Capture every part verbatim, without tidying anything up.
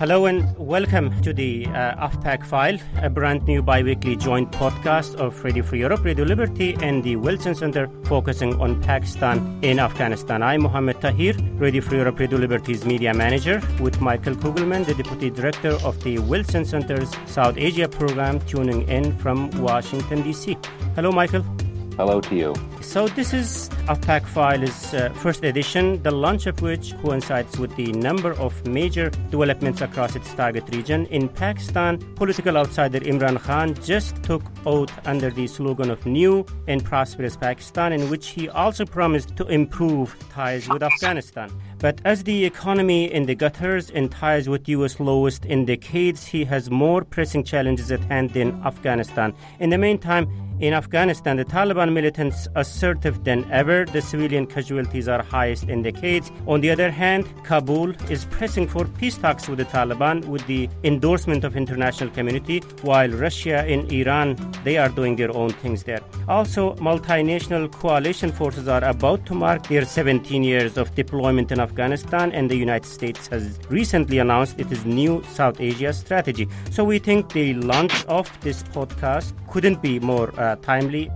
Hello and welcome to the uh, AFPAC File, a brand new bi-weekly joint podcast of Radio Free Europe, Radio Liberty, and the Wilson Center focusing on Pakistan in Afghanistan. I'm Mohammed Tahir, Radio Free Europe, Radio Liberty's media manager, with Michael Kugelman, the Deputy Director of the Wilson Center's South Asia program, tuning in from Washington, D C. Hello, Michael. Hello to you. So this is AFPAC File's uh, first edition, the launch of which coincides with the number of major developments across its target region. In Pakistan, political outsider Imran Khan just took oath under the slogan of New and Prosperous Pakistan, in which he also promised to improve ties with Afghanistan. But as the economy in the gutters and ties with U S lowest in decades, he has more pressing challenges at hand than Afghanistan. In the meantime, in Afghanistan, the Taliban militants assertive than ever. The civilian casualties are highest in decades. On the other hand, Kabul is pressing for peace talks with the Taliban with the endorsement of international community, while Russia and Iran, they are doing their own things there. Also, multinational coalition forces are about to mark their seventeen years of deployment in Afghanistan, and the United States has recently announced its new South Asia strategy. So we think the launch of this podcast couldn't be more uh, timely.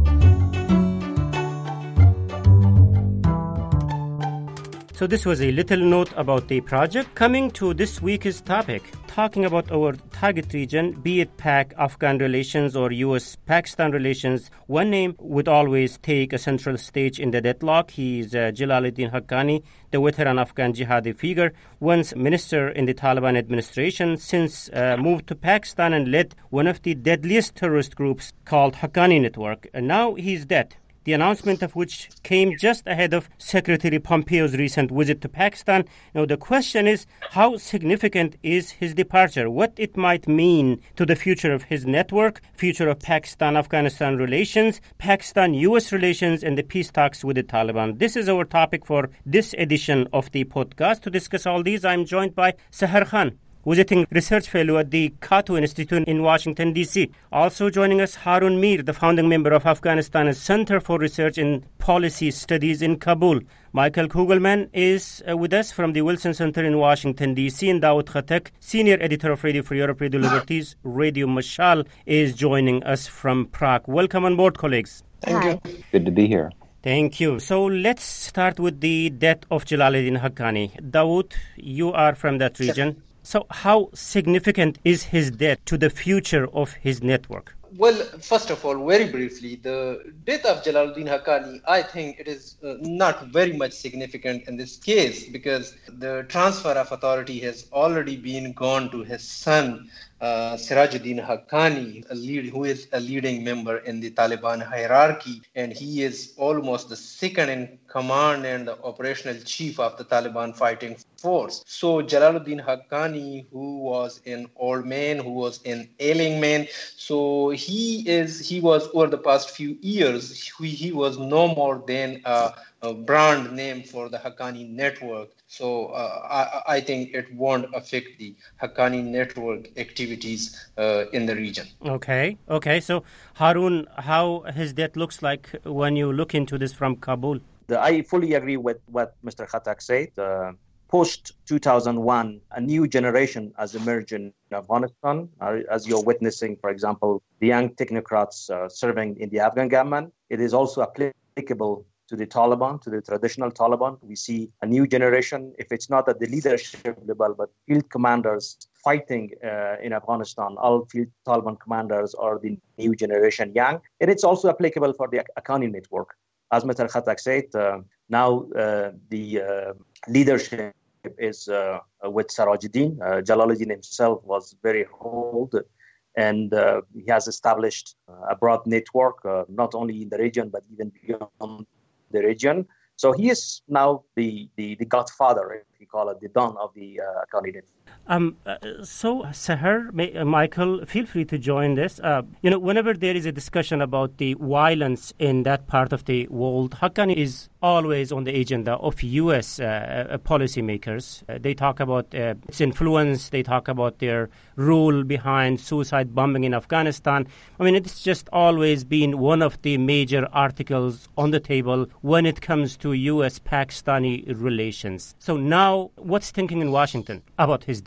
So this was a little note about the project. Coming to this week's topic, talking about our target region, be it Pak-Afghan relations or U S-Pakistan relations, one name would always take a central stage in the deadlock. He is uh, Jalaluddin Haqqani, the veteran Afghan jihadi figure, once minister in the Taliban administration, since uh, moved to Pakistan and led one of the deadliest terrorist groups called Haqqani Network. And now he's dead. The announcement of which came just ahead of Secretary Pompeo's recent visit to Pakistan. Now, the question is, how significant is his departure? What it might mean to the future of his network, future of Pakistan-Afghanistan relations, Pakistan-U S relations, and the peace talks with the Taliban. This is our topic for this edition of the podcast. To discuss all these, I'm joined by Sahar Khan, visiting research fellow at the Cato Institute in Washington, D C. Also joining us, Harun Mir, the founding member of Afghanistan's Center for Research and Policy Studies in Kabul. Michael Kugelman is uh, with us from the Wilson Center in Washington, D C. And Dawood Khatak, senior editor of Radio Free Europe, Radio Liberty's Radio Mashal, is joining us from Prague. Welcome on board, colleagues. Thank Hi. you. Good to be here. Thank you. So let's start with the death of Jalaluddin Haqqani. Dawood, you are from that region. Sure. So how significant is his death to the future of his network? Well, first of all, very briefly, the death of Jalaluddin Haqqani, I think it is uh, not very much significant in this case because the transfer of authority has already been gone to his son, uh, Sirajuddin Haqqani, a lead, who is a leading member in the Taliban hierarchy, and he is almost the second in command and the operational chief of the Taliban fighting force. So Jalaluddin Haqqani, who was an old man, who was an ailing man, so he is he was over the past few years, he, he was no more than a, a brand name for the Haqqani network. So uh, I, I think it won't affect the Haqqani network activities uh, in the region. Okay, okay. So Harun, how his death looks like when you look into this from Kabul? I fully agree with what Mister Khatak said. Uh, Post two thousand one, a new generation has emerged in Afghanistan, uh, as you're witnessing, for example, the young technocrats uh, serving in the Afghan government. It is also applicable to the Taliban, to the traditional Taliban. We see a new generation, if it's not at the leadership level, but field commanders fighting uh, in Afghanistan. All field Taliban commanders are the new generation young. And it's also applicable for the Haqqani network. As Mister Khatak said, uh, now uh, the uh, leadership is uh, with Sirajuddin. Uh, Jalaluddin himself was very old, and uh, he has established a broad network, uh, not only in the region, but even beyond the region. So he is now the, the, the godfather, if you call it, the don of the uh, Haqqani network. Um, uh, so, Sahar, may, uh, Michael, feel free to join this. Uh, you know, whenever there is a discussion about the violence in that part of the world, Haqqani is always on the agenda of U S uh, uh, policymakers. Uh, they talk about uh, its influence. They talk about their role behind suicide bombing in Afghanistan. I mean, it's just always been one of the major articles on the table when it comes to U S Pakistani relations. So now, what's thinking in Washington about his death? Uh,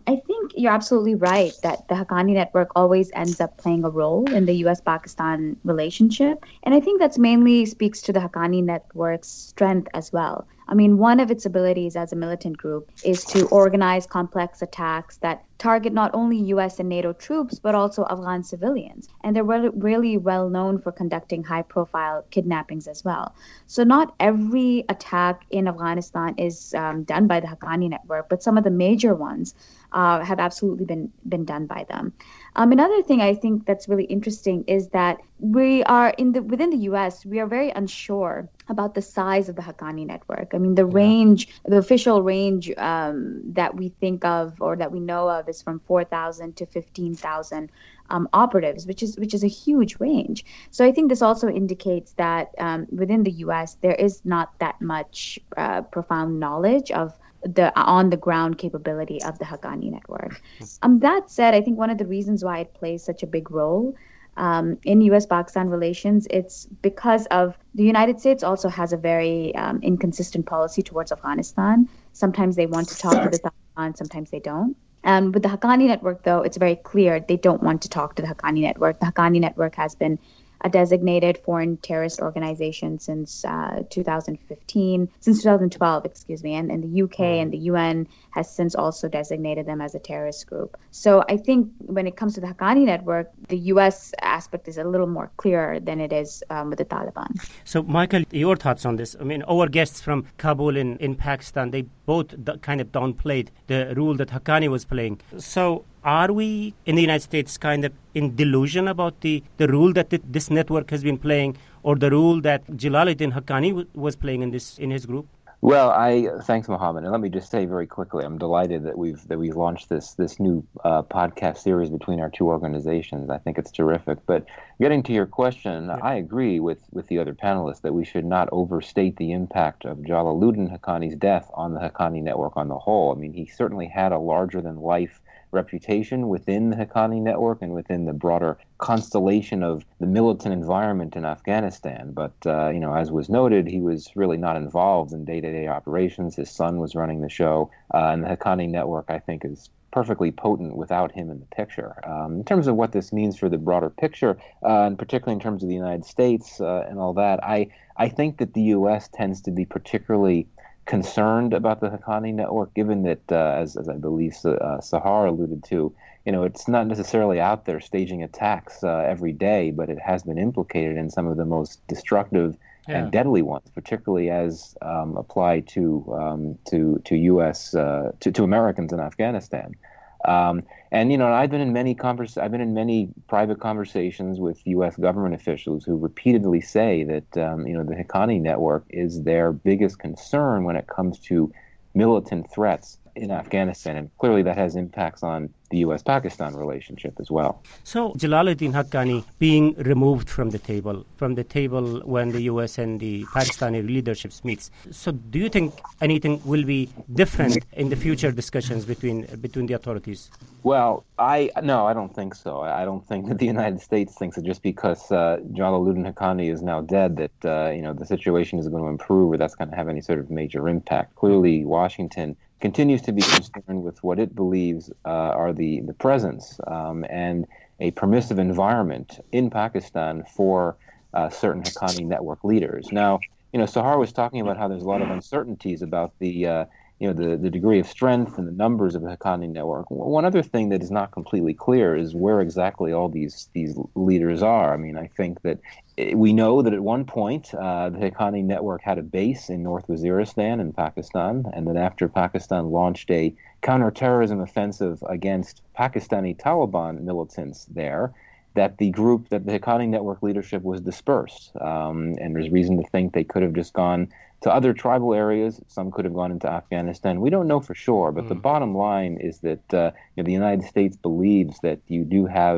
I think you're absolutely right that the Haqqani network always ends up playing a role in the U S Pakistan relationship. And I think that's mainly speaks to the Haqqani network's strength as well. I mean, one of its abilities as a militant group is to organize complex attacks that target not only U S and NATO troops, but also Afghan civilians. And they're re- really well known for conducting high profile kidnappings as well. So, not every attack in Afghanistan is um, done by the Haqqani network, but some of the major ones uh, have absolutely been, been done by them. Um, another thing I think that's really interesting is that we are in the within the U S, we are very unsure about the size of the Haqqani network. I mean, the yeah. range, the official range um, that we think of or that we know of is from four thousand to fifteen thousand um, operatives, which is which is a huge range. So I think this also indicates that um, within the U S, there is not that much uh, profound knowledge of the on-the-ground capability of the Haqqani network. Um, that said, I think one of the reasons why it plays such a big role um, in U S Pakistan relations, it's because of the United States also has a very um, inconsistent policy towards Afghanistan. Sometimes they want to talk to the Taliban, sometimes they don't. And with the Haqqani network, though, it's very clear they don't want to talk to the Haqqani network. The Haqqani network has been a designated foreign terrorist organization since uh, two thousand fifteen, since two thousand twelve, excuse me, and, and the U K and the U N has since also designated them as a terrorist group. So I think when it comes to the Haqqani network, the U S aspect is a little more clear than it is um, with the Taliban. So, Michael, your thoughts on this? I mean, our guests from Kabul in, in Pakistan, they both d- kind of downplayed the role that Haqqani was playing. So, are we in the United States kind of in delusion about the, the role that th- this network has been playing, or the role that Jalaluddin Haqqani w- was playing in this in his group? Well, I thanks, Mohammed, and let me just say very quickly, I'm delighted that we've that we've launched this this new uh, podcast series between our two organizations. I think it's terrific. But getting to your question, yeah. I agree with, with the other panelists that we should not overstate the impact of Jalaluddin Haqqani's death on the Haqqani network on the whole. I mean, he certainly had a larger than life reputation within the Haqqani network and within the broader constellation of the militant environment in Afghanistan. But, uh, you know, as was noted, he was really not involved in day-to-day operations. His son was running the show, uh, and the Haqqani network, I think, is perfectly potent without him in the picture. Um, in terms of what this means for the broader picture, uh, and particularly in terms of the United States uh, and all that, I, I think that the U S tends to be particularly concerned about the Haqqani network, given that, uh, as, as I believe uh, Sahar alluded to, you know, it's not necessarily out there staging attacks uh, every day, but it has been implicated in some of the most destructive yeah. and deadly ones, particularly as um, applied to um, to to U S uh, to, to Americans in Afghanistan. Um, and you know, I've been in many convers- I've been in many private conversations with U S government officials who repeatedly say that um, you know the Haqqani network is their biggest concern when it comes to militant threats in Afghanistan, and clearly that has impacts on the U S Pakistan relationship as well. So Jalaluddin Haqqani being removed from the table, from the table when the U S and the Pakistani leaderships meets. So do you think anything will be different in the future discussions between between the authorities? Well, I no, I don't think so. I don't think that the United States thinks that just because uh, Jalaluddin Haqqani is now dead that uh, you know the situation is going to improve or that's going to have any sort of major impact. Clearly, Washington continues to be concerned with what it believes uh, are the, the presence um, and a permissive environment in Pakistan for uh, certain Haqqani network leaders. Now, you know, Sahar was talking about how there's a lot of uncertainties about the, uh, you know, the, the degree of strength and the numbers of the Haqqani network. One other thing that is not completely clear is where exactly all these these leaders are. I mean, I think that we know that at one point uh, the Haqqani network had a base in North Waziristan in Pakistan, and then after Pakistan launched a counterterrorism offensive against Pakistani Taliban militants there, that the group, that the Haqqani network leadership was dispersed. Um, and there's reason to think they could have just gone to other tribal areas. Some could have gone into Afghanistan. We don't know for sure, but mm. the bottom line is that uh, you know, the United States believes that you do have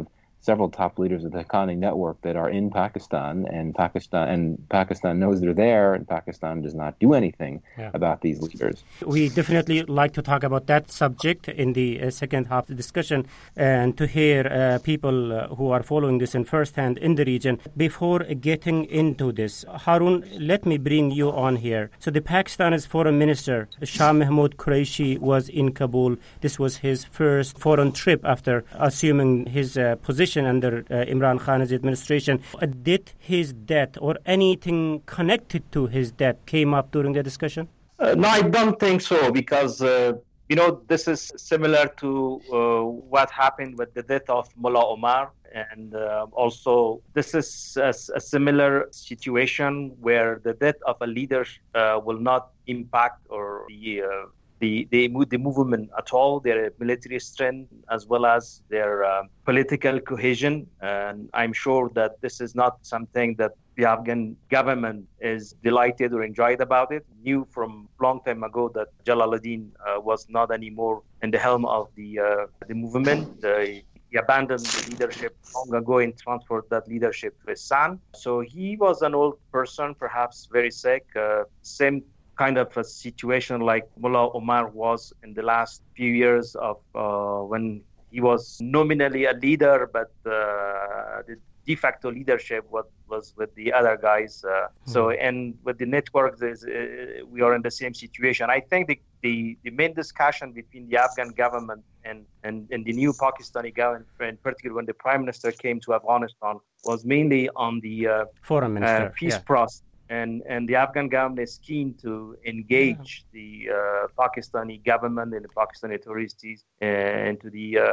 several top leaders of the Haqqani network that are in Pakistan, and Pakistan and Pakistan knows they're there, and Pakistan does not do anything yeah. about these leaders. We definitely like to talk about that subject in the uh, second half of the discussion, and to hear uh, people uh, who are following this in first hand in the region. Before getting into this, Harun, let me bring you on here. So the Pakistan's foreign minister, Shah Mahmood Qureshi, was in Kabul. This was his first foreign trip after assuming his uh, position under uh, Imran Khan's administration. Uh, did his death or anything connected to his death came up during the discussion? Uh, no, I don't think so, because, uh, you know, this is similar to uh, what happened with the death of Mullah Omar. And uh, also, this is a, a similar situation where the death of a leader uh, will not impact or the uh, The, the, the movement at all, their military strength, as well as their uh, political cohesion. And I'm sure that this is not something that the Afghan government is delighted or enjoyed about it. Knew from long time ago that Jalaluddin uh, was not anymore in the helm of the uh, the movement. Uh, he abandoned the leadership long ago and transferred that leadership to his son. So he was an old person, perhaps very sick. Uh, same kind of a situation like Mullah Omar was in the last few years of uh, when he was nominally a leader, but uh, the de facto leadership was, was with the other guys. Uh, mm-hmm. So, and with the networks, uh, we are in the same situation. I think the, the, the main discussion between the Afghan government and, and, and the new Pakistani government, in particular when the Prime Minister came to Afghanistan, was mainly on the uh, Foreign Minister, uh, peace yeah. process. And, and the Afghan government is keen to engage yeah. the uh, Pakistani government and the Pakistani authorities uh, into the uh,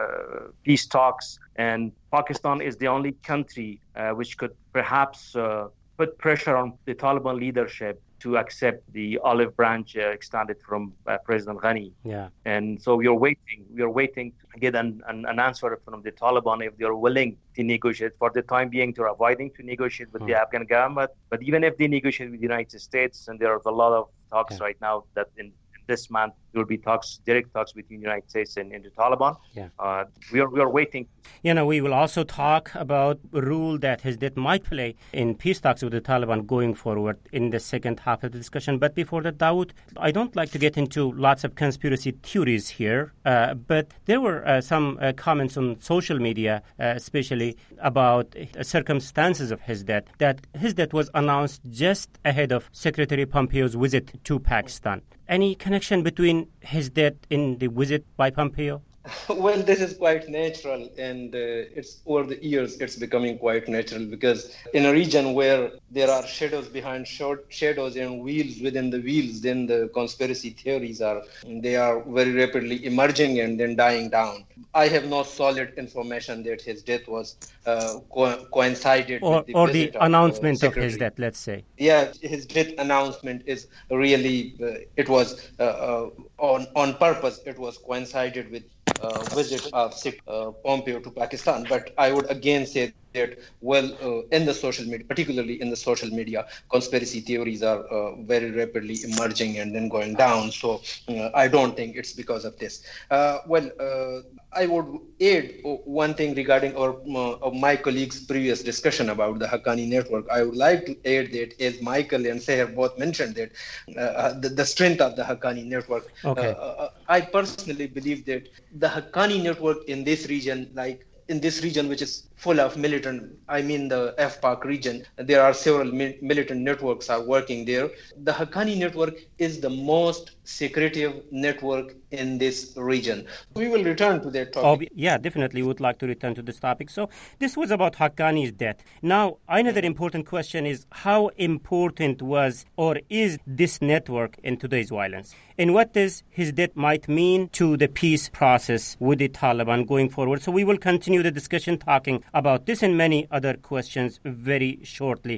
peace talks. And Pakistan is the only country uh, which could perhaps uh, put pressure on the Taliban leadership to accept the olive branch uh, extended from uh, President Ghani. Yeah. And so we are waiting. We are waiting to get an, an, an answer from the Taliban if they are willing to negotiate. For the time being, they're avoiding to negotiate with mm. the Afghan government. But even if they negotiate with the United States, and there are a lot of talks yeah. right now that in this month there will be talks, direct talks between the United States and, and the Taliban. Yeah. Uh, we are we are waiting. You know, we will also talk about a role that his death might play in peace talks with the Taliban going forward in the second half of the discussion. But before that, Dawood, I don't like to get into lots of conspiracy theories here, uh, but there were uh, some uh, comments on social media, uh, especially about uh, circumstances of his death, that his death was announced just ahead of Secretary Pompeo's visit to Pakistan. Any connection between his death and the visit by Pompeo? Well, this is quite natural, and uh, it's over the years it's becoming quite natural, because in a region where there are shadows behind short shadows and wheels within the wheels, then the conspiracy theories are they are very rapidly emerging and then dying down. I have no solid information that his death was uh, co- coincided or, with the or visit the of, announcement uh, of his death, let's say. Yeah, his death announcement is really uh, it was uh, uh, on on purpose. It was coincided with uh, visit of uh, Pompeo to Pakistan. But I would again say that, well, uh, in the social media, particularly in the social media, conspiracy theories are uh, very rapidly emerging and then going down. So uh, I don't think it's because of this. Uh, well, uh, I would add one thing regarding our uh, my colleague's previous discussion about the Haqqani network. I would like to add that, as Michael and Seher both mentioned, that uh, the, the strength of the Haqqani network. Okay. Uh, uh, I personally believe that the Haqqani network in this region, like in this region, which is full of militant, I mean the F PAC region, there are several mi- militant networks are working there. The Haqqani network is the most secretive network in this region. We will return to that topic. Oh, yeah, definitely would like to return to this topic. So this was about Haqqani's death. Now, another important question is, how important was or is this network in today's violence? And what does his death might mean to the peace process with the Taliban going forward? So we will continue the discussion talking about this and many other questions very shortly.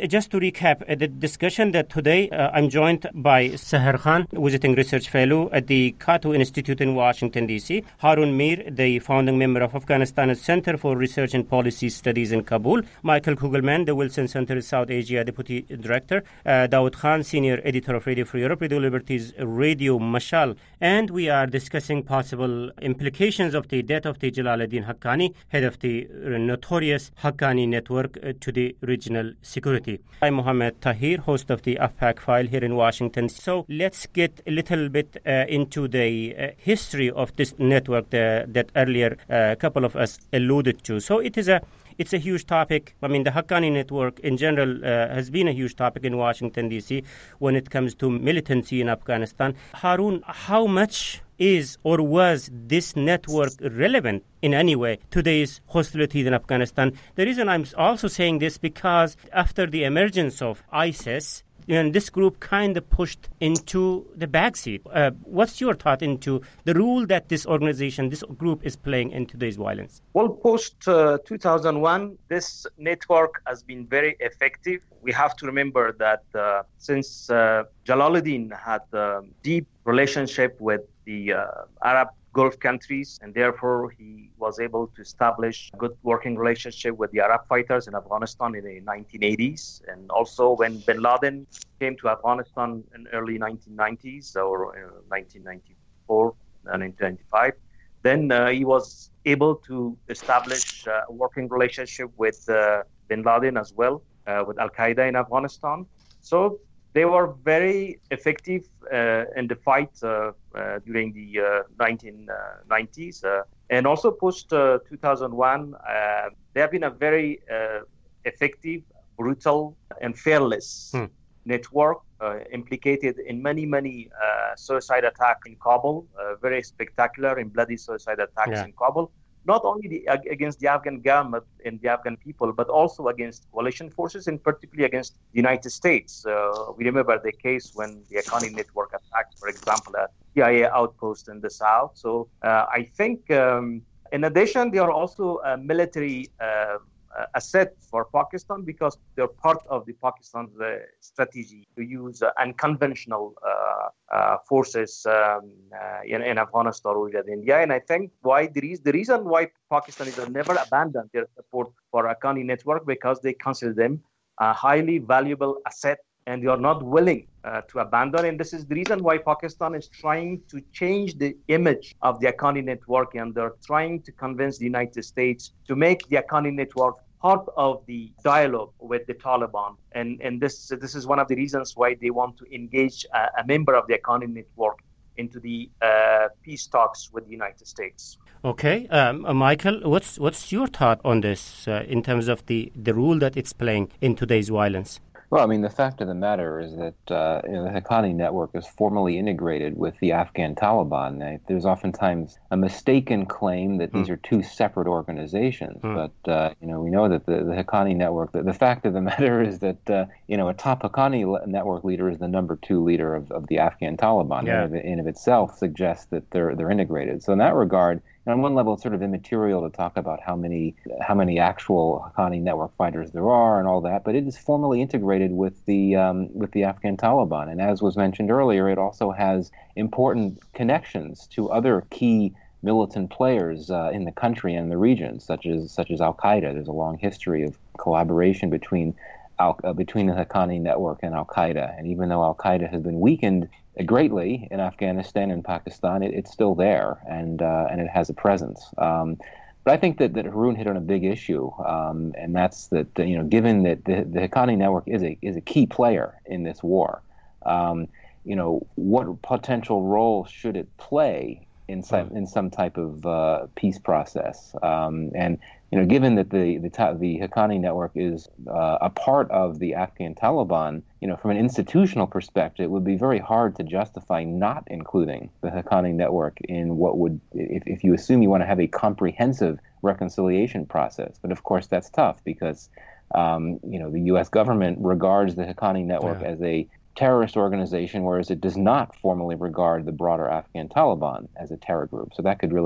just to recap uh, the discussion that today uh, I'm joined by Sahar Khan, visiting research fellow at the Cato Institute in Washington, D C, Harun Mir, the founding member of Afghanistan's Center for Research and Policy Studies in Kabul, Michael Kugelman, the Wilson Center South Asia Deputy Director, uh, Dawood Khan, Senior Editor of Radio Free Europe, Radio Liberty's Radio Mashal, and we are discussing possible implications of the death of the Jalaluddin Haqqani, head of the notorious Haqqani network, uh, to the regional security. I'm Mohammed Tahir, host of the AFPAC file here in Washington. So let's get a little bit uh, into the uh, history of this network the, that earlier a uh, couple of us alluded to. So it is a It's a huge topic. I mean, the Haqqani network in general uh, has been a huge topic in Washington, D C when it comes to militancy in Afghanistan. Harun, how much is or was this network relevant in any way to today's hostilities in Afghanistan? The reason I'm also saying this because after the emergence of ISIS, and this group kind of pushed into the backseat. Uh, what's your thought into the role that this organization, this group is playing in today's violence? Well, post uh, two thousand one, this network has been very effective. We have to remember that uh, since uh, Jalaluddin had a deep relationship with the uh, Arab Gulf countries, and therefore he was able to establish a good working relationship with the Arab fighters in Afghanistan in the nineteen eighties. And also when bin Laden came to Afghanistan in early nineteen nineties or uh, nineteen ninety-four, nineteen ninety-five, then uh, he was able to establish uh, a working relationship with uh, bin Laden as well, uh, with Al-Qaeda in Afghanistan. So they were very effective uh, in the fight uh, uh, during the uh, nineteen nineties. Uh, and also post uh, two thousand one, uh, they have been a very uh, effective, brutal, and fearless hmm. network uh, implicated in many, many uh, suicide attacks in Kabul, uh, very spectacular and bloody suicide attacks yeah. in Kabul. Not only the, against the Afghan government and the Afghan people, but also against coalition forces, and particularly against the United States. Uh, we remember the case when the Haqqani network attacked, for example, a C I A outpost in the south. So uh, I think, um, in addition, they are also a military uh, asset for Pakistan because they're part of the Pakistan's uh, strategy to use uh, unconventional uh, uh, forces um, uh, in, in Afghanistan or in India. And I think why the, re- the reason why Pakistanis have never abandoned their support for Haqqani network because they consider them a highly valuable asset and they are not willing uh, to abandon. And this is the reason why Pakistan is trying to change the image of the Haqqani network, and they're trying to convince the United States to make the Haqqani network part of the dialogue with the Taliban. And and this this is one of the reasons why they want to engage a, a member of the Haqqani network into the uh, peace talks with the United States. Okay, um, uh, Michael, what's what's your thought on this uh, in terms of the, the role that it's playing in today's violence? Well, I mean, the fact of the matter is that uh, you know, the Haqqani network is formally integrated with the Afghan Taliban. There's oftentimes a mistaken claim that these mm. are two separate organizations, mm. but uh, you know, we know that the, the Haqqani network. The, the fact of the matter is that uh, you know, a top Haqqani le- network leader is the number two leader of, of the Afghan Taliban. Yeah. And in of itself suggests that they're they're integrated. So in that regard. And on one level, it's sort of immaterial to talk about how many how many actual Haqqani network fighters there are and all that, but it is formally integrated with the um, with the Afghan Taliban. And as was mentioned earlier, it also has important connections to other key militant players uh, in the country and the region, such as such as Al-Qaeda. There's a long history of collaboration between Al- uh, between the Haqqani network and Al-Qaeda. And even though Al-Qaeda has been weakened greatly in Afghanistan and Pakistan, it, it's still there, and uh, and it has a presence. Um, but I think that, that Harun hit on a big issue, um, and that's that you know, given that the, the Haqqani network is a is a key player in this war, um, you know, what potential role should it play in some in some type of uh, peace process? Um, and you know, given that the the, the Haqqani network is uh, a part of the Afghan Taliban, you know, from an institutional perspective, it would be very hard to justify not including the Haqqani network in what would, if, if you assume you want to have a comprehensive reconciliation process. But of course, that's tough because, um, you know, the U S government regards the Haqqani network yeah. as a terrorist organization, whereas it does not formally regard the broader Afghan Taliban as a terror group. So that could really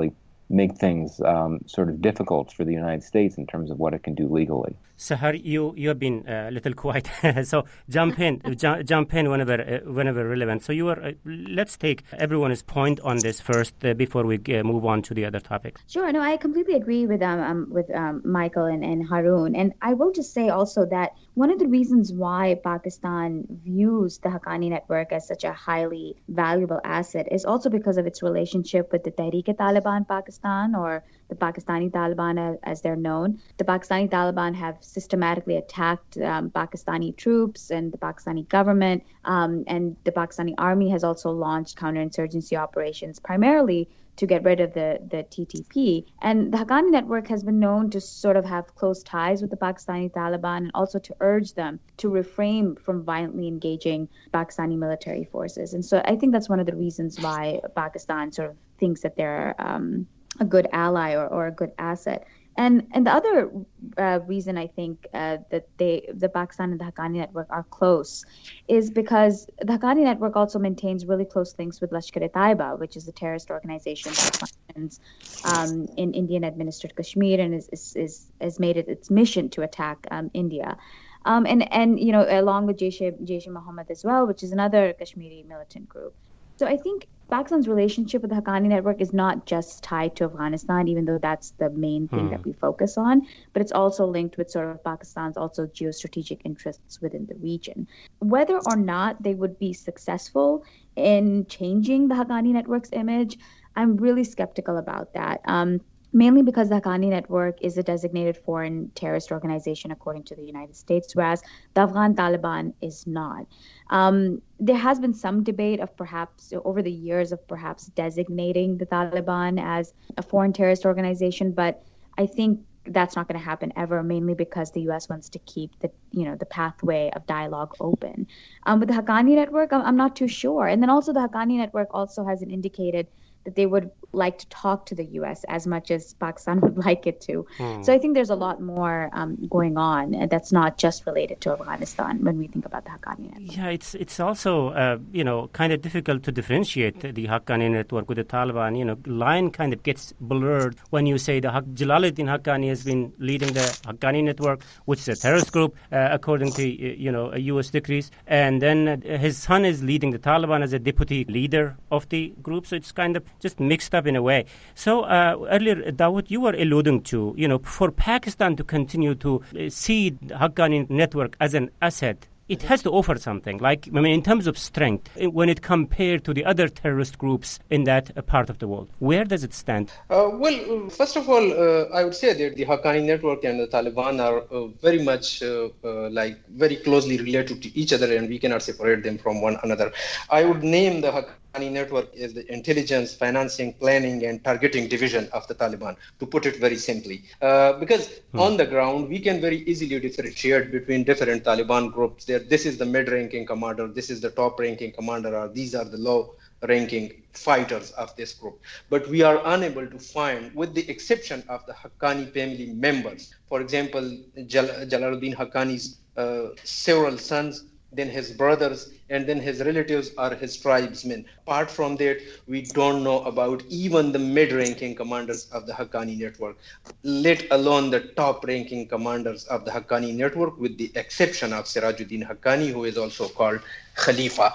make things um, sort of difficult for the United States in terms of what it can do legally. Sahar, you you have been a little quiet, so jump in, ju- jump in whenever uh, whenever relevant. So you are. Uh, let's take everyone's point on this first uh, before we uh, move on to the other topics. Sure. No, I completely agree with um, um with um, Michael and, and Haroon, and I will just say also that one of the reasons why Pakistan views the Haqqani network as such a highly valuable asset is also because of its relationship with the Tehreek-e-Taliban Pakistan, or the Pakistani Taliban as they're known. The Pakistani Taliban have systematically attacked um, Pakistani troops and the Pakistani government, um, and the Pakistani army has also launched counterinsurgency operations primarily to get rid of the, the T T P. And the Haqqani network has been known to sort of have close ties with the Pakistani Taliban and also to urge them to refrain from violently engaging Pakistani military forces. And so I think that's one of the reasons why Pakistan sort of thinks that they're um, a good ally or, or a good asset. And and the other uh, reason I think uh, that they the Pakistan and the Haqqani network are close is because the Haqqani network also maintains really close links with Lashkar-e-Taiba, which is a terrorist organization that functions um, in Indian-administered Kashmir and is, is, is has made it its mission to attack um, India. Um, and, and, you know, along with Jaish-e-Mohammed as well, which is another Kashmiri militant group. So I think Pakistan's relationship with the Haqqani network is not just tied to Afghanistan, even though that's the main thing hmm. that we focus on, but it's also linked with sort of Pakistan's also geostrategic interests within the region. Whether or not they would be successful in changing the Haqqani network's image, I'm really skeptical about that. Um, Mainly because the Haqqani network is a designated foreign terrorist organization according to the United States, whereas the Afghan Taliban is not. Um, there has been some debate of perhaps over the years of perhaps designating the Taliban as a foreign terrorist organization, but I think that's not going to happen ever, mainly because the U S wants to keep the you know the pathway of dialogue open. Um, with the Haqqani network, I'm, I'm not too sure. And then also the Haqqani network also hasn't indicated that they would like to talk to the U S as much as Pakistan would like it to. Hmm. So I think there's a lot more um, going on, and that's not just related to Afghanistan when we think about the Haqqani network. Yeah, it's it's also, uh, you know, kind of difficult to differentiate the Haqqani network with the Taliban. You know, line kind of gets blurred when you say the ha- Jalaluddin Haqqani has been leading the Haqqani network, which is a terrorist group, uh, according to, you know, U S decrees. And then uh, his son is leading the Taliban as a deputy leader of the group. So it's kind of just mixed up in a way. So uh, earlier, Dawood, you were alluding to, you know, for Pakistan to continue to uh, see the Haqqani network as an asset, it has to offer something, like, I mean, in terms of strength, when it compared to the other terrorist groups in that uh, part of the world. Where does it stand? Uh, well, first of all, uh, I would say that the Haqqani network and the Taliban are uh, very much uh, uh, like very closely related to each other, and we cannot separate them from one another. I would name the Haqqani network as the intelligence, financing, planning, and targeting division of the Taliban, to put it very simply. Uh, because hmm. on the ground, we can very easily differentiate between different Taliban groups. This is the mid-ranking commander, this is the top-ranking commander, or these are the low-ranking fighters of this group. But we are unable to find, with the exception of the Haqqani family members, for example, Jal- Jalaluddin Haqqani's uh, several sons, then his brothers, and then his relatives are his tribesmen. Apart from that, we don't know about even the mid-ranking commanders of the Haqqani network, let alone the top-ranking commanders of the Haqqani network, with the exception of Sirajuddin Haqqani, who is also called Khalifa.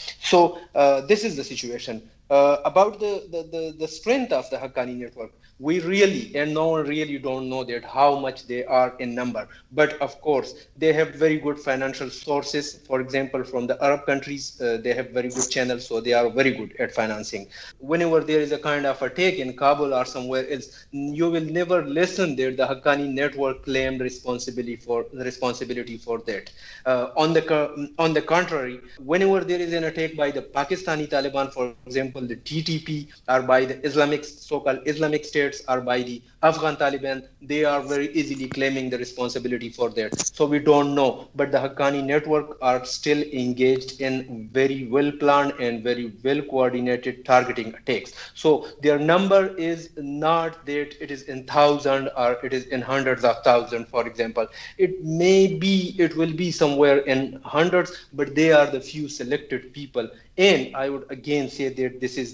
So uh, this is the situation. Uh, about the, the, the, the strength of the Haqqani network, we really, and no one really don't know that how much they are in number. But of course, they have very good financial sources. For example, from the Arab countries, uh, they have very good channels, so they are very good at financing. Whenever there is a kind of attack in Kabul or somewhere else, you will never listen that the Haqqani network claimed responsibility for responsibility for that. Uh, on the on the contrary, whenever there is an attack by the Pakistani Taliban, for example, the T T P, or by the Islamic so-called Islamic State, or by the Afghan Taliban, they are very easily claiming the responsibility for that. So we don't know, but the Haqqani network are still engaged in very well planned and very well coordinated targeting attacks. So their number is not that it is in thousand or it is in hundreds of thousands, for example. It may be, it will be somewhere in hundreds, but they are the few selected people. And I would again say that this is the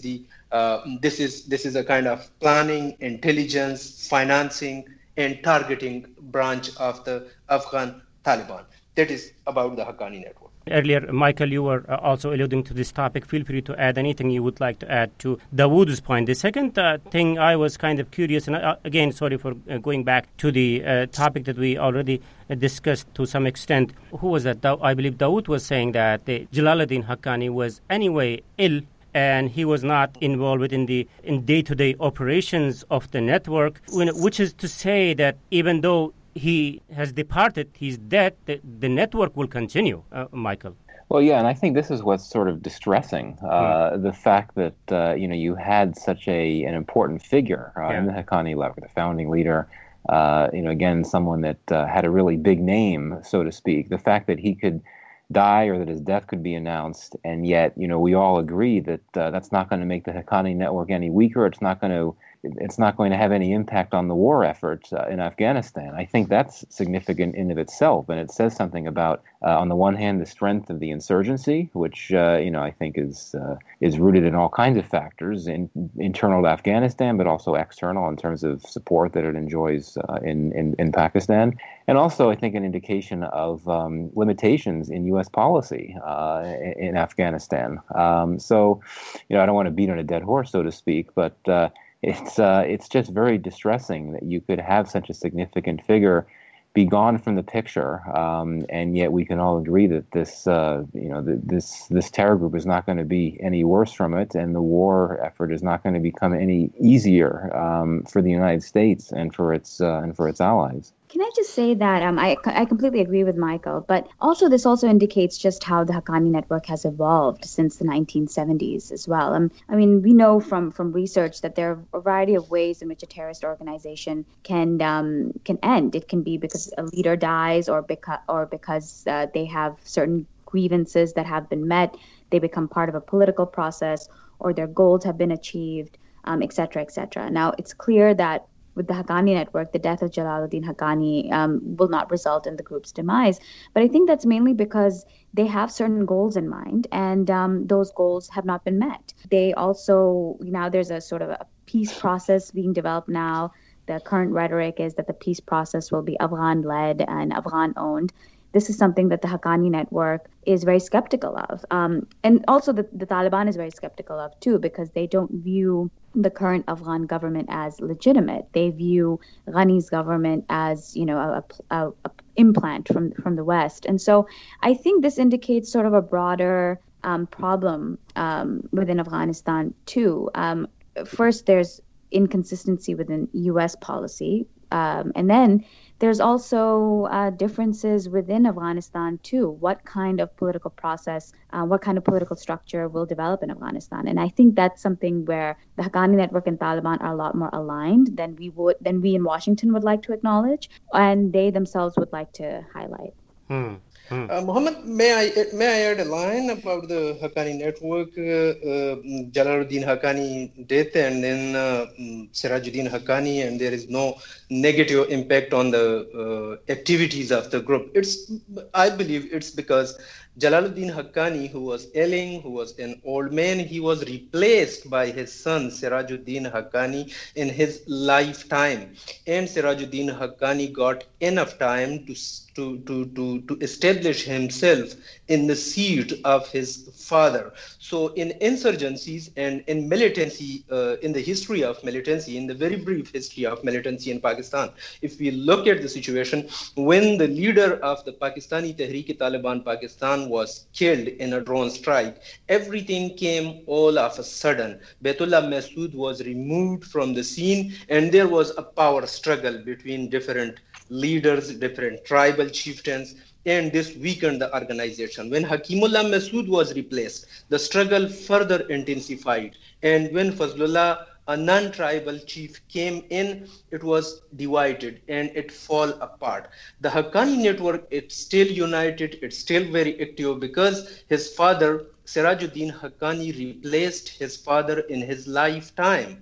uh, this is this is a kind of planning, intelligence, financing, and targeting branch of the Afghan Taliban. That is about the Haqqani network. Earlier, Michael, you were uh, also alluding to this topic. Feel free to add anything you would like to add to Dawood's point. The second uh, thing I was kind of curious, and uh, again, sorry for uh, going back to the uh, topic that we already uh, discussed to some extent. Who was that? Da- I believe Dawood was saying that uh, Jalaluddin Haqqani was anyway ill, and he was not involved in the in day-to-day operations of the network, which is to say that even though he has departed, he's dead, the, the network will continue, uh, Michael. Well, yeah, and I think this is what's sort of distressing, uh, mm. the fact that, uh, you know, you had such a an important figure uh, yeah. in the Haqqani network, the founding leader, uh, you know, again, someone that uh, had a really big name, so to speak. The fact that he could die or that his death could be announced, and yet, you know, we all agree that uh, that's not going to make the Haqqani network any weaker. It's not going to It's not going to have any impact on the war effort uh, in Afghanistan. I think that's significant in of itself, and it says something about, uh, on the one hand, the strength of the insurgency, which uh, you know I think is uh, is rooted in all kinds of factors, in, internal to Afghanistan, but also external in terms of support that it enjoys uh, in, in in Pakistan, and also I think an indication of um, limitations in U S policy uh, in, in Afghanistan. Um, so, you know, I don't want to beat on a dead horse, so to speak, but uh, It's uh, it's just very distressing that you could have such a significant figure be gone from the picture, um, and yet we can all agree that this uh, you know th- this this terror group is not going to be any worse from it, and the war effort is not going to become any easier um, for the United States and for its uh, and for its allies. Can I just say that um, I, I completely agree with Michael, but also this also indicates just how the Haqqani network has evolved since the nineteen seventies as well. Um, I mean, we know from, from research that there are a variety of ways in which a terrorist organization can um, can end. It can be because a leader dies, or because or because uh, they have certain grievances that have been met. They become part of a political process, or their goals have been achieved, um, et cetera, et cetera. Now, it's clear that with the Haqqani network, the death of Jalaluddin Haqqani um, will not result in the group's demise. But I think that's mainly because they have certain goals in mind, and um, those goals have not been met. They also, now there's a sort of a peace process being developed now. The current rhetoric is that the peace process will be Afghan-led and Afghan-owned. This is something that the Haqqani network is very skeptical of. Um, and also the, the Taliban is very skeptical of too, because they don't view the current Afghan government as legitimate. They view Ghani's government as, you know, a, a, a implant from, from the West. And so I think this indicates sort of a broader um, problem um, within Afghanistan too. Um, first, there's inconsistency within U S policy. Um, and then there's also uh, differences within Afghanistan too. What kind of political process, uh, what kind of political structure will develop in Afghanistan? And I think that's something where the Haqqani network and Taliban are a lot more aligned than we would, than we in Washington would like to acknowledge, and they themselves would like to highlight. Hmm. Hmm. Uh, Mohammed, may I may I add a line about the Haqqani network? Uh, uh, Jalaluddin Haqqani death, and then uh, Sirajuddin Haqqani, and there is no negative impact on the uh, activities of the group. It's, I believe, it's because Jalaluddin Haqqani, who was ailing, who was an old man, he was replaced by his son Sirajuddin Haqqani in his lifetime, and Sirajuddin Haqqani got enough time to to to to to establish himself in the seat of his father. So in insurgencies and in militancy, uh, in the history of militancy, in the very brief history of militancy in Pakistan, if we look at the situation, when the leader of the Pakistani Tehreek-e-Taliban Pakistan was killed in a drone strike, everything came all of a sudden. Baitullah Masood was removed from the scene, and there was a power struggle between different leaders, different tribal chieftains, and this weakened the organization. When Hakimullah Masood was replaced, the struggle further intensified. And when Fazlullah, a non-tribal chief, came in, it was divided and it fell apart. The Haqqani network, it's still united, it's still very active because his father, Sirajuddin Haqqani, replaced his father in his lifetime.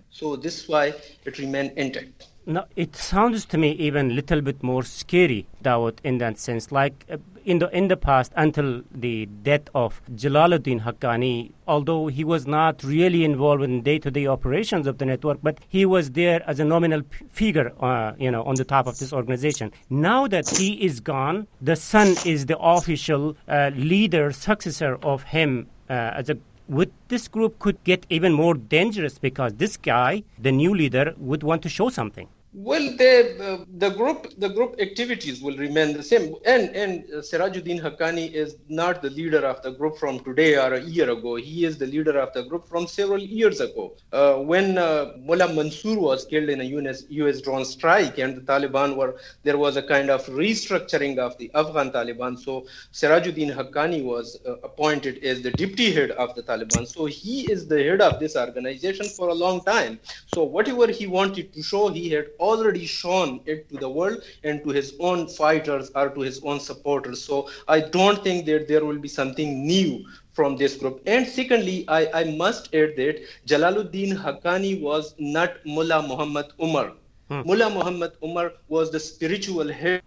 So this is why it remained intact. No, it sounds to me even a little bit more scary, Dawood, in that sense. Like uh, in the in the past, until the death of Jalaluddin Haqqani, although he was not really involved in day-to-day operations of the network, but he was there as a nominal p- figure, uh, you know, on the top of this organization. Now that he is gone, the son is the official uh, leader, successor of him uh, as a Would this group could get even more dangerous because this guy, the new leader, would want to show something? Well, the uh, the group the group activities will remain the same, and and uh, Sirajuddin Haqqani is not the leader of the group from today or a year ago. He is the leader of the group from several years ago. Uh, when uh, Mullah Mansoor was killed in a U S U S drone strike, and the Taliban were there was a kind of restructuring of the Afghan Taliban. So Sirajuddin Haqqani was uh, appointed as the deputy head of the Taliban. So he is the head of this organization for a long time. So whatever he wanted to show, he had already shown it to the world and to his own fighters or to his own supporters. So I don't think that there will be something new from this group. And secondly, I, I must add that Jalaluddin Haqqani was not Mullah Muhammad Umar. Hmm. Mullah Muhammad Umar was the spiritual head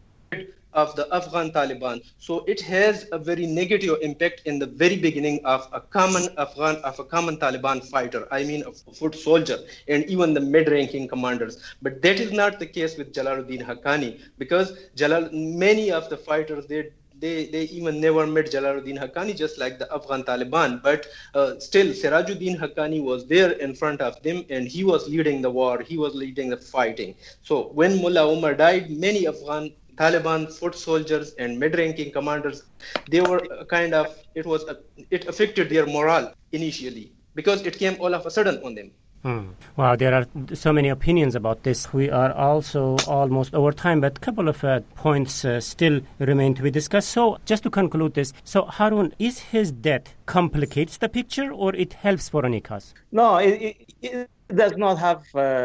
of the Afghan Taliban. So it has a very negative impact in the very beginning of a common Afghan, of a common Taliban fighter, I mean a foot soldier, and even the mid-ranking commanders. But that is not the case with Jalaluddin Haqqani, because Jalal, many of the fighters, they They, they even never met Jalaluddin Haqqani, just like the Afghan Taliban. But uh, still, Sirajuddin Haqqani was there in front of them, and he was leading the war. He was leading the fighting. So when Mullah Umar died, many Afghan Taliban foot soldiers and mid-ranking commanders, they were kind of, it was, it affected their morale initially because it came all of a sudden on them. Hmm. Wow, there are so many opinions about this. We are also almost over time, but a couple of uh, points uh, still remain to be discussed. So just to conclude this, so Harun, is his death complicates the picture or it helps for any cause? No, it, it, it does not have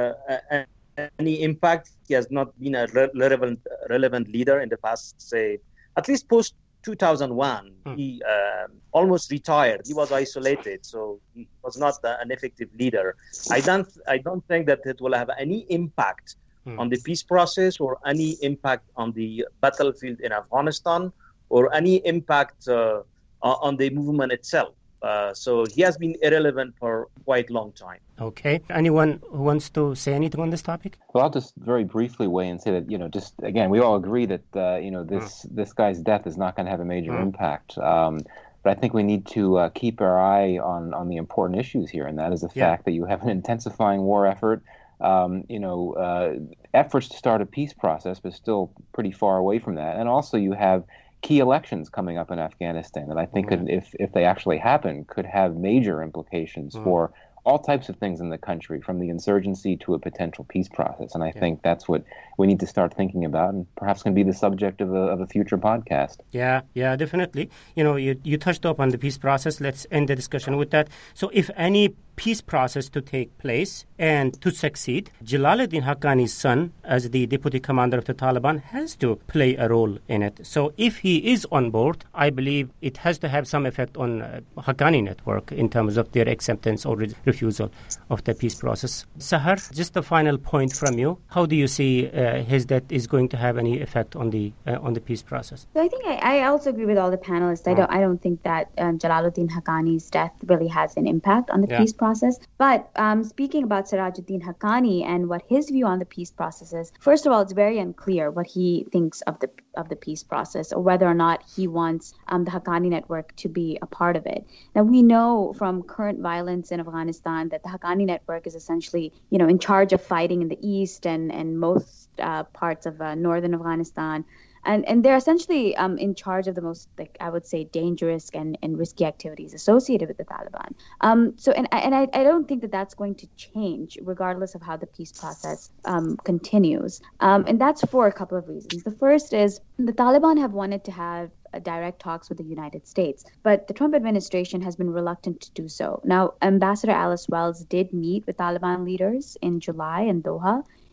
uh, any impact. He has not been a re- relevant, relevant leader in the past, say, at least post two thousand one, hmm. he uh, almost retired. He was isolated, so he was not uh, an effective leader. I don't, I don't think that it will have any impact hmm. on the peace process or any impact on the battlefield in Afghanistan or any impact uh, on the movement itself. Uh, so he has been irrelevant for quite a long time. Okay. Anyone who wants to say anything on this topic? Well, I'll just very briefly weigh and say that, you know, just again, we all agree that, uh, you know, this mm. this guy's death is not going to have a major mm. impact. Um, but I think we need to uh, keep our eye on, on the important issues here, and that is the yeah. fact that you have an intensifying war effort, um, you know, uh, efforts to start a peace process, but still pretty far away from that. And also you have key elections coming up in Afghanistan that I think, mm. could, if if they actually happen, could have major implications mm. for all types of things in the country, from the insurgency to a potential peace process. And I yeah. think that's what we need to start thinking about, and perhaps can be the subject of a, of a future podcast. Yeah, yeah, definitely. You know, you, you touched up on the peace process. Let's end the discussion with that. So if any peace process to take place and to succeed, Jalaluddin Haqqani's son, as the deputy commander of the Taliban, has to play a role in it. So if he is on board, I believe it has to have some effect on uh, Haqqani network in terms of their acceptance or re- refusal of the peace process. Sahar, just a final point from you. How do you see uh, his death is going to have any effect on the uh, on the peace process? So I think I, I also agree with all the panelists. I don't I don't think that um, Jalaluddin Haqqani's death really has an impact on the yeah. peace process. Process. But um, speaking about Sirajuddin Haqqani and what his view on the peace process is, first of all, it's very unclear what he thinks of the of the peace process or whether or not he wants um, the Haqqani network to be a part of it. Now, we know from current violence in Afghanistan that the Haqqani network is essentially, you know, in charge of fighting in the east and, and most uh, parts of uh, northern Afghanistan. And and they're essentially um, in charge of the most, like I would say, dangerous and, and risky activities associated with the Taliban. Um, so and and I, I don't think that that's going to change regardless of how the peace process um, continues. Um, and that's for a couple of reasons. The first is the Taliban have wanted to have direct talks with the United States, but the Trump administration has been reluctant to do so. Now, Ambassador Alice Wells did meet with Taliban leaders in July in Doha.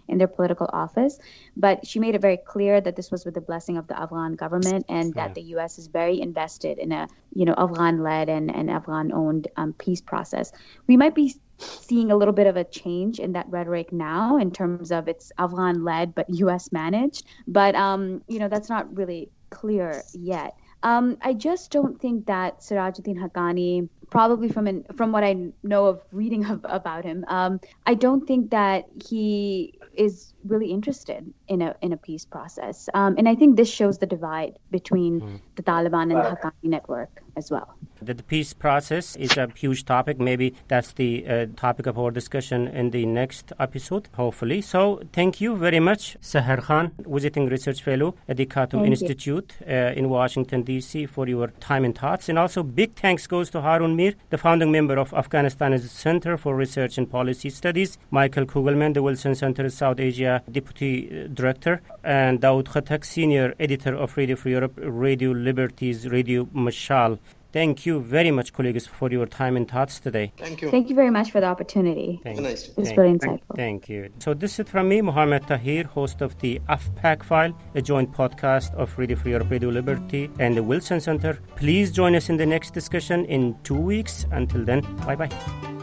in their political office. But she made it very clear that this was with the blessing of the Afghan government and that yeah. the U S is very invested in a, you know, Afghan-led and, and Afghan-owned um, peace process. We might be seeing a little bit of a change in that rhetoric now in terms of it's Afghan-led but U S managed. But, um, you know, that's not really clear yet. Um, I just don't think that Sirajuddin Haqqani, probably from an, from what I know of reading of, about him, um, I don't think that he is really interested in a in a peace process. Um, and I think this shows the divide between mm. the Taliban and the Haqqani network as well. The, the peace process is a huge topic. Maybe that's the uh, topic of our discussion in the next episode, hopefully. So thank you very much, Seher Khan, Visiting Research Fellow at the Khartoum thank Institute uh, in Washington, D C, for your time and thoughts. And also big thanks goes to Harun Mir, the founding member of Afghanistan's Center for Research and Policy Studies, Michael Kugelman, the Wilson Center's South Asia Deputy Director, and Daoud Khattak, Senior Editor of Radio Free Europe, Radio Liberties, Radio Mashal. Thank you very much, colleagues, for your time and thoughts today. Thank you. Thank you very much for the opportunity. Thank nice. It was very insightful. Thank you. So this is from me, Mohammed Tahir, host of the AFPAC File, a joint podcast of Radio Free Europe, Radio Liberty, and the Wilson Center. Please join us in the next discussion in two weeks. Until then, bye-bye.